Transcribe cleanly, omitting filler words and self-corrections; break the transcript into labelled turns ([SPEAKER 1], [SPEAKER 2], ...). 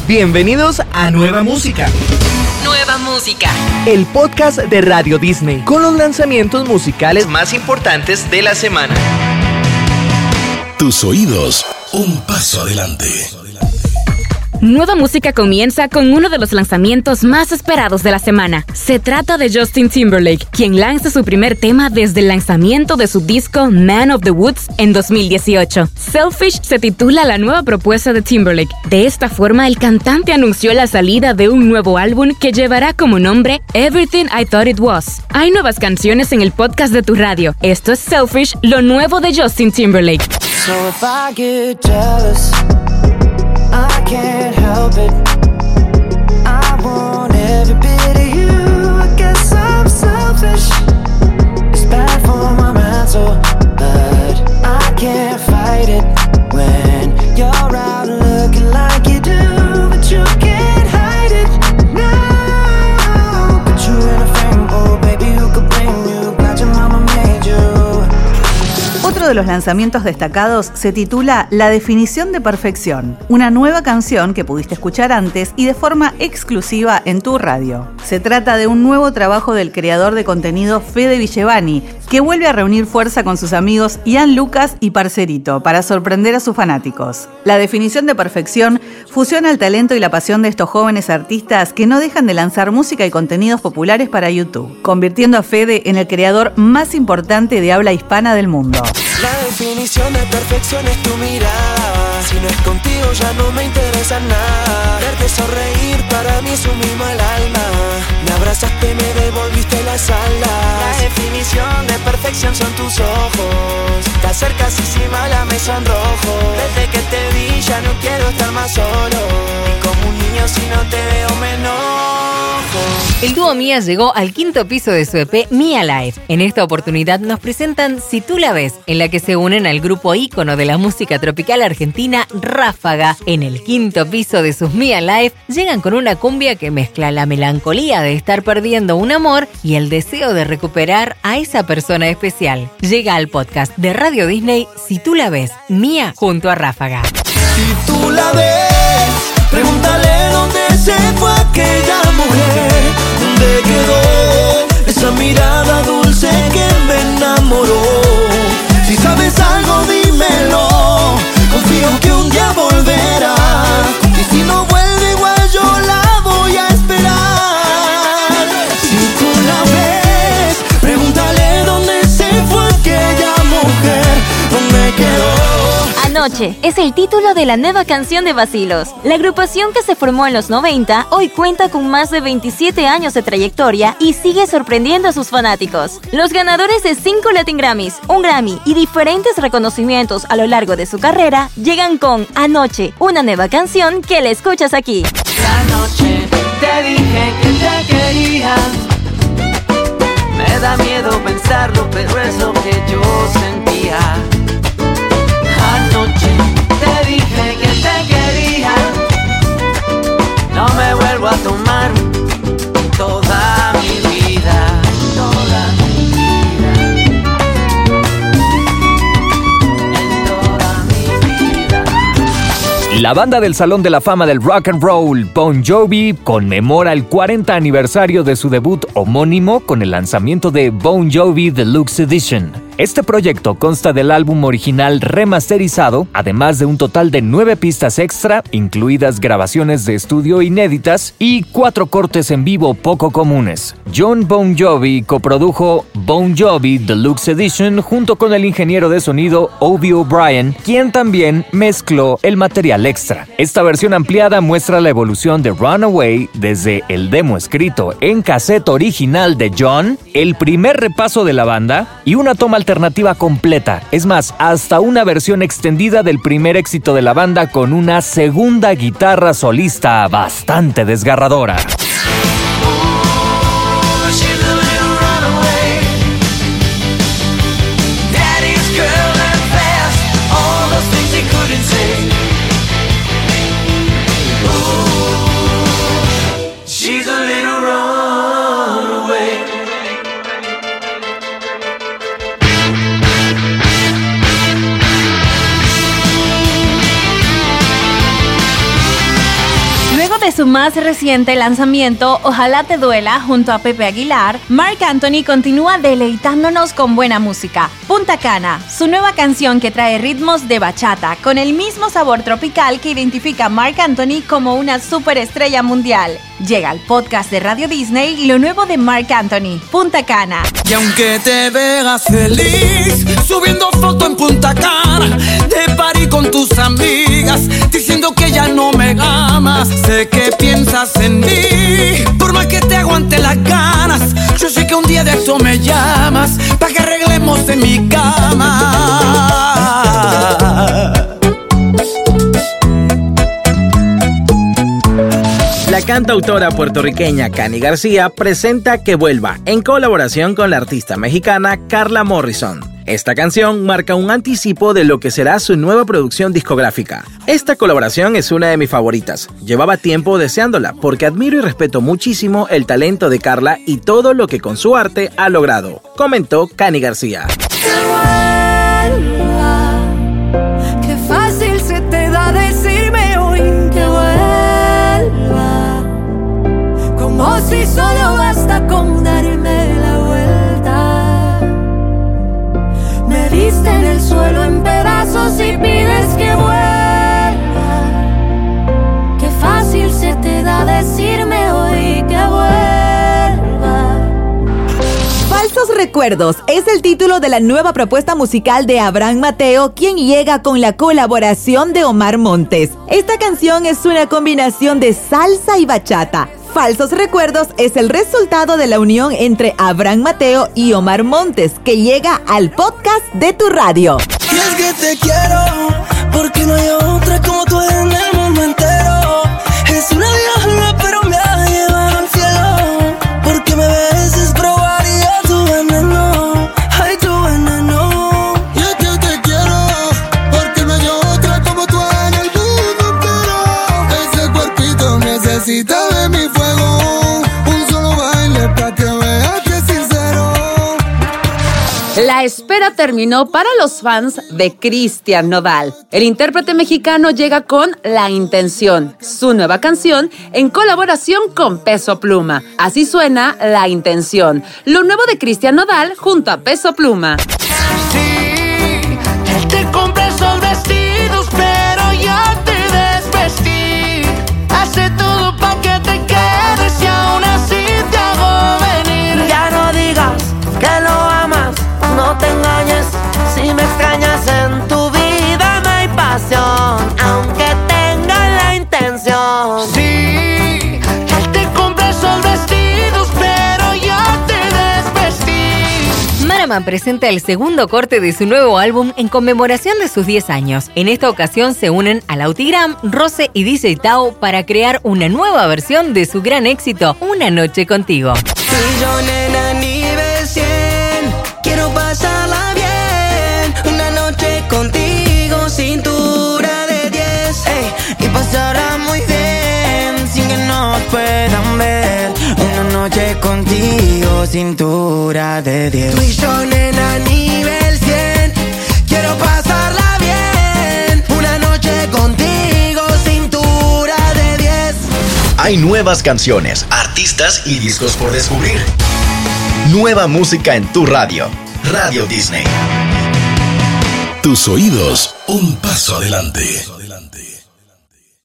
[SPEAKER 1] Bienvenidos a Nueva Música.
[SPEAKER 2] Nueva Música.
[SPEAKER 1] El podcast de Radio Disney con los lanzamientos musicales más importantes de la semana.
[SPEAKER 3] Tus oídos, un paso adelante.
[SPEAKER 2] Nueva Música comienza con uno de los lanzamientos más esperados de la semana. Se trata de Justin Timberlake, quien lanza su primer tema desde el lanzamiento de su disco Man of the Woods en 2018. Selfish se titula la nueva propuesta de Timberlake. De esta forma, el cantante anunció la salida de un nuevo álbum que llevará como nombre Everything I Thought It Was. Hay nuevas canciones en el podcast de tu radio. Esto es Selfish, lo nuevo de Justin Timberlake.
[SPEAKER 4] So if I get jealous, I can't help it. I want every bit of you. I guess I'm selfish. It's bad for my mental, but I can't fight it when you're out looking like you do, but you can't hide it. No, put you in a frame, oh baby, who could blame you? Glad your mama made you.
[SPEAKER 5] Otro de los lanzamientos destacados se titula La Definición de Perfección, una nueva canción que pudiste escuchar antes y de forma exclusiva en tu radio. Se trata de un nuevo trabajo del creador de contenido Fede Villevani, que vuelve a reunir fuerza con sus amigos Ian Lucas y Parcerito para sorprender a sus fanáticos. La Definición de Perfección fusiona el talento y la pasión de estos jóvenes artistas que no dejan de lanzar música y contenidos populares para YouTube, convirtiendo a Fede en el creador más importante de habla hispana del mundo.
[SPEAKER 4] La definición de perfección es tu mirada. Si no es contigo ya no me interesa nada. Verte sonreír para mí es un mimo al alma. Me abrazaste, me devolviste las alas. La definición de perfección son tus ojos. Te acercas y si mala me sonrojo. Desde que te vi ya no quiero estar más solo. Y como un niño si no te veo me enojo.
[SPEAKER 2] El dúo Mía llegó al 5º piso de su EP Mía Live. En esta oportunidad nos presentan Si tú la ves, en la que se unen al grupo ícono de la música tropical argentina, Ráfaga. En el 5º piso de sus Mía Live llegan con una cumbia que mezcla la melancolía de estar perdiendo un amor y el deseo de recuperar a esa persona especial. Llega al podcast de Radio Disney Si tú la ves, Mía junto a Ráfaga.
[SPEAKER 4] Si tú la ves, pregúntale dónde se fue aquella mujer. ¿Dónde quedó esa mirada dulce que me enamoró? Si sabes algo, dímelo. Confío que un día volverá. Y si no vuelve igual yo la voy a esperar. Si tú la ves, pregúntale dónde se fue aquella mujer. ¿Dónde quedó?
[SPEAKER 6] Anoche es el título de la nueva canción de Vacilos. La agrupación que se formó en los 90 hoy cuenta con más de 27 años de trayectoria y sigue sorprendiendo a sus fanáticos. Los ganadores de 5 Latin Grammys, un Grammy y diferentes reconocimientos a lo largo de su carrera llegan con Anoche, una nueva canción que la escuchas aquí.
[SPEAKER 4] Anoche te dije que te quería. Me da miedo pensarlo, pero es lo que yo sentía. Anoche te dije que te quería. No me vuelvo a tomar toda mi vida. Toda mi vida. En toda mi vida.
[SPEAKER 7] La banda del Salón de la Fama del Rock and Roll, Bon Jovi, conmemora el 40 aniversario de su debut homónimo con el lanzamiento de Bon Jovi Deluxe Edition. Este proyecto consta del álbum original remasterizado, además de un total de 9 pistas extra, incluidas grabaciones de estudio inéditas y 4 cortes en vivo poco comunes. Jon Bon Jovi coprodujo Bon Jovi Deluxe Edition junto con el ingeniero de sonido Obi O'Brien, quien también mezcló el material extra. Esta versión ampliada muestra la evolución de Runaway desde el demo escrito en cassette original de John, el primer repaso de la banda y una toma alternativa completa, es más, hasta una versión extendida del primer éxito de la banda con una segunda guitarra solista bastante desgarradora.
[SPEAKER 8] de su más reciente lanzamiento, Ojalá te duela, junto a Pepe Aguilar, Marc Anthony continúa deleitándonos con buena música. Punta Cana, su nueva canción que trae ritmos de bachata, con el mismo sabor tropical que identifica a Marc Anthony como una superestrella mundial. Llega al podcast de Radio Disney lo nuevo de Marc Anthony, Punta Cana.
[SPEAKER 4] Y aunque te veas feliz, subiendo foto en Punta Cana, de party con tus amigas, diciendo que ya no me amas, sé que piensas en mí, por más que te aguante las ganas, yo sé que un día de esto me llamas, pa' que arreglemos en mi cama.
[SPEAKER 9] La cantautora puertorriqueña Cani García presenta Que Vuelva, en colaboración con la artista mexicana Carla Morrison. Esta canción marca un anticipo de lo que será su nueva producción discográfica. Esta colaboración es una de mis favoritas. Llevaba tiempo deseándola porque admiro y respeto muchísimo el talento de Carla y todo lo que con su arte ha logrado, comentó Cani García.
[SPEAKER 10] Qué fácil se te da decirme hoy que vuelva, como si solo basta con darme la vuelta. Me viste en el suelo en pedazos y pides que vuelva. Qué fácil se te da decirme hoy que vuelva.
[SPEAKER 11] Falsos Recuerdos es el título de la nueva propuesta musical de Abraham Mateo, quien llega con la colaboración de Omar Montes. Esta canción es una combinación de salsa y bachata. Falsos Recuerdos es el resultado de la unión entre Abraham Mateo y Omar Montes, que llega al podcast de tu radio.
[SPEAKER 4] Y es que te quiero, porque no hay otra como tú en el mundo entero. Es una diabla, pero me ha llevado al cielo, porque me beses, probaría tu veneno. Ay, tu veneno. Y es que te quiero, porque no hay otra como tú en el mundo entero. Ese cuerpito necesita de mi fuego. Un solo baile pa' que veas que es sincero.
[SPEAKER 12] La espera terminó para los fans de Cristian Nodal. El intérprete mexicano llega con La Intención, su nueva canción en colaboración con Peso Pluma. Así suena La Intención, lo nuevo de Cristian Nodal junto a Peso Pluma.
[SPEAKER 4] Sí, él te compra esos vestidos, pero yo te desvestí. Hace todo pa' que te quedes y aún así te hago venir.
[SPEAKER 10] Ya no digas que lo amas, no te engañes. Si me extrañas en tu vida no hay pasión, aunque tenga la intención.
[SPEAKER 4] Sí, él te compra esos vestidos, pero yo te desvestí.
[SPEAKER 2] Maraman presenta el segundo corte de su nuevo álbum en conmemoración de sus 10 años. En esta ocasión se unen a Lautigram, Rose y DJ Tao para crear una nueva versión de su gran éxito, Una Noche Contigo.
[SPEAKER 10] Y yo, nena, nivel 100, quiero pasarla bien. Una noche contigo, cintura de 10, y pasará muy bien sin que nos puedan ver. Una noche contigo, cintura de 10. Tú y yo, nena, nivel 100, quiero pasarla bien. Una noche contigo, cintura de 10.
[SPEAKER 3] Hay nuevas canciones, artistas y discos por descubrir. Nueva música en tu radio. Radio Disney. Tus oídos, un paso adelante.